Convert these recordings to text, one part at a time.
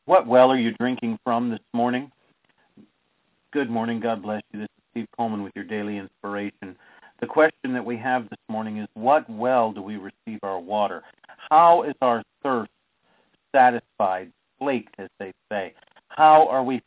What well are you drinking from this morning? Good morning. God bless you. This is Steve Coleman with your daily inspiration. The question that we have this morning is, what well do we receive our water? How is our thirst satisfied, slaked, as they say? How are we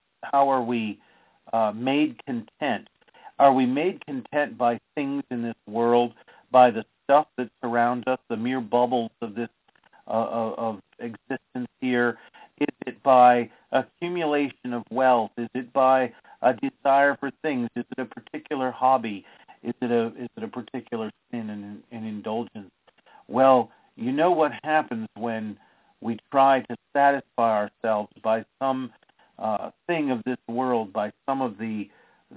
made content? Are we made content by things in this world, by the stuff that surrounds us, the mere bubbles of this of existence here? Is it by accumulation of wealth? Is it by a desire for things? Is it a particular hobby? Is it a particular sin and indulgence? Well, you know what happens when we try to satisfy ourselves by some thing of this world, by some of the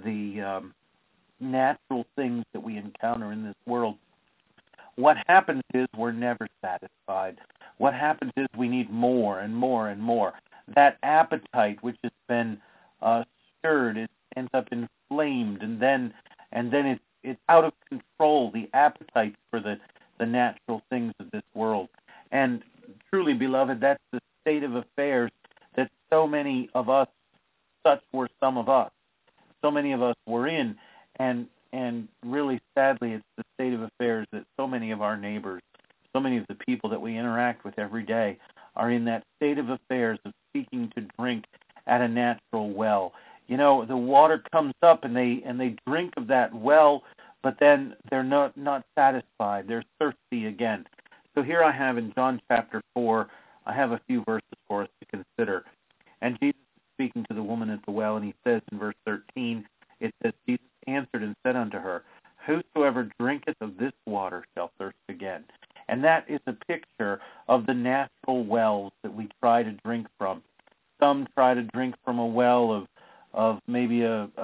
natural things that we encounter in this world. What happens is we're never satisfied. What happens is we need more and more and more. That appetite, which has been stirred, it ends up inflamed, and then it's out of control. The appetite for the natural things of this world, and truly, beloved, that's the state of affairs that so many of us, such were some of us, so many of us were in, and really sadly, it's the state of affairs that so many of our neighbors, so many of the people that we interact with every day are in that state of affairs of seeking to drink at a natural well. You know, the water comes up and they drink of that well, but then they're not satisfied. They're thirsty again. So here I have in John chapter 4, I have a few verses for us to consider. And Jesus is speaking to the woman at the well, and he says in verse 13, it says, Jesus answered and said unto her, whosoever drinketh of this water shall thirst again. And that is a picture of the natural wells that we try to drink from. Some try to drink from a well of maybe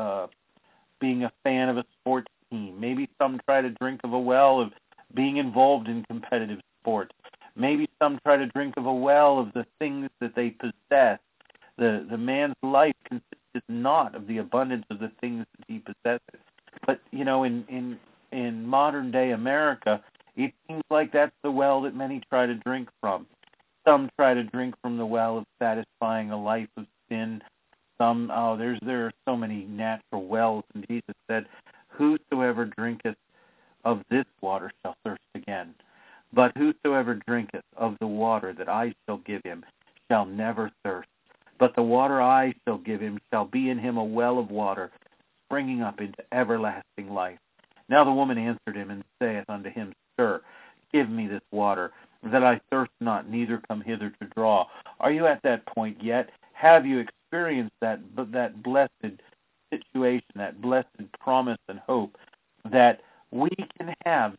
being a fan of a sports team. Maybe some try to drink of a well of being involved in competitive sports. Maybe some try to drink of a well of the things that they possess. The man's life consisted not of the abundance of the things that he possesses. But, you know, in modern day America, it seems like that's the well that many try to drink from. Some try to drink from the well of satisfying a life of sin. Some, there are so many natural wells, and Jesus said, whosoever drinketh of this water shall thirst again. But whosoever drinketh of the water that I shall give him shall never thirst. But the water I shall give him shall be in him a well of water, springing up into everlasting life. Now the woman answered him and saith unto him, Sir, give me this water, that I thirst not, neither come hither to draw. Are you at that point yet? Have you experienced that blessed situation, that blessed promise and hope that we can have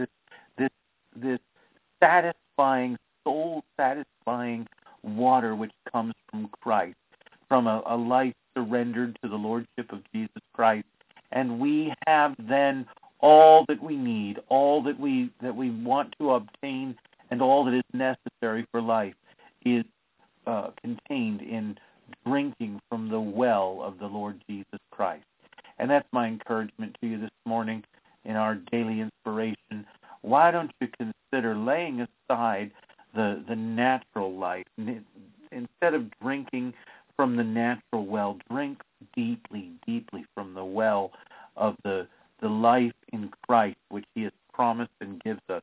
this satisfying, soul-satisfying water which comes from Christ, from a life surrendered to the Lordship of Jesus Christ, and we have then all that we need, all that we want to obtain, and all that is necessary for life is contained in drinking from the well of the Lord Jesus Christ. And that's my encouragement to you this morning in our daily inspiration. Why don't you consider laying aside the natural life? Instead of drinking from the natural well, drink deeply, deeply from the well of the life in Christ, which he has promised and gives us.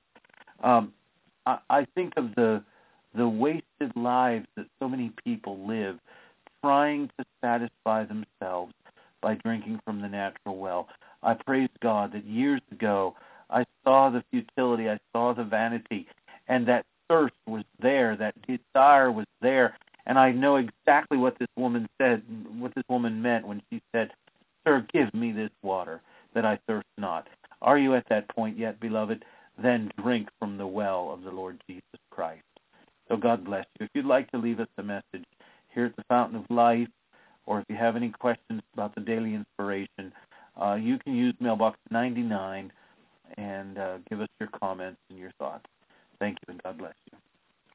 I think of the wasted lives that so many people live trying to satisfy themselves by drinking from the natural well. I praise God that years ago I saw the futility, I saw the vanity, and that thirst was there, that desire was there, and I know exactly what this woman said, what this woman meant when she said, Sir, give me this water, that I thirst not. Are you at that point yet, beloved? Then drink from the well of the Lord Jesus Christ. So God bless you. If you'd like to leave us a message here at the Fountain of Life, or if you have any questions about the daily inspiration, you can use mailbox 99 and give us your comments and your thoughts. Thank you, and God bless you.